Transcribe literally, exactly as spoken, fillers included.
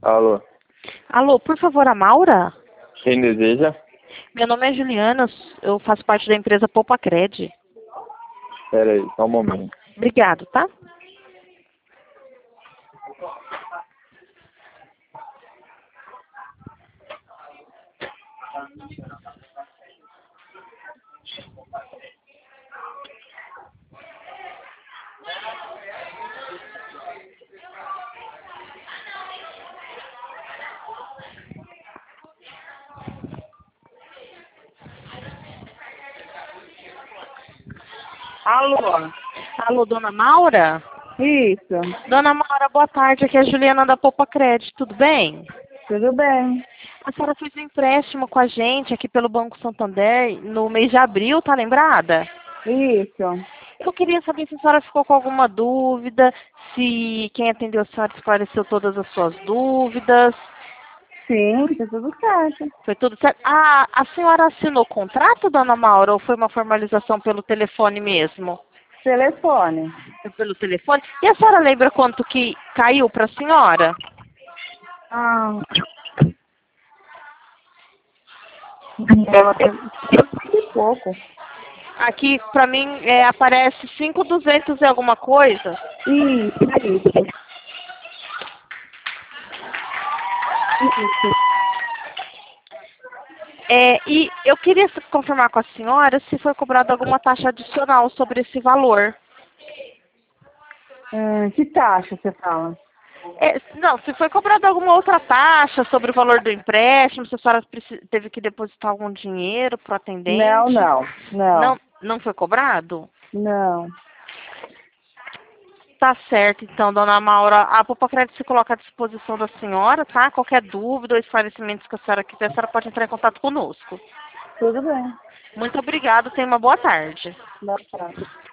Alô, Alô, por favor, a Maura? quem deseja? Meu nome é Juliana, eu faço parte da empresa Popacred. Espera aí, só um momento. Obrigado, tá? Alô? Alô, dona Maura? Isso, Dona Maura, boa tarde, aqui é a Juliana da Popacred, tudo bem? tudo bem. A senhora fez um empréstimo com a gente aqui pelo Banco Santander no mês de abril, tá lembrada? Isso. Eu queria saber se a senhora ficou com alguma dúvida, se quem atendeu a senhora esclareceu todas as suas dúvidas. Sim, tá tudo certo. Foi tudo certo? Ah, a senhora assinou o contrato, dona Maura, ou foi uma formalização pelo telefone mesmo? Telefone. Foi pelo telefone? E a senhora lembra quanto que caiu para a senhora? Ah. Ela tem e pouco. Aqui, para mim, é, aparece cinco mil e duzentos e alguma coisa. Isso, isso. Isso. É, e eu queria confirmar com a senhora se foi cobrada alguma taxa adicional sobre esse valor. Hum, que taxa você fala? É, não, se foi cobrada alguma outra taxa sobre o valor do empréstimo, se a senhora preci- teve que depositar algum dinheiro para o Não, atendente. não, não, Não, não foi cobrado? não. Tá certo, então, dona Maura. A Popacred se coloca à disposição da senhora, tá? Qualquer dúvida ou esclarecimentos que a senhora quiser, a senhora pode entrar em contato conosco. Tudo bem. Muito obrigada, tenha uma boa tarde. Boa tarde.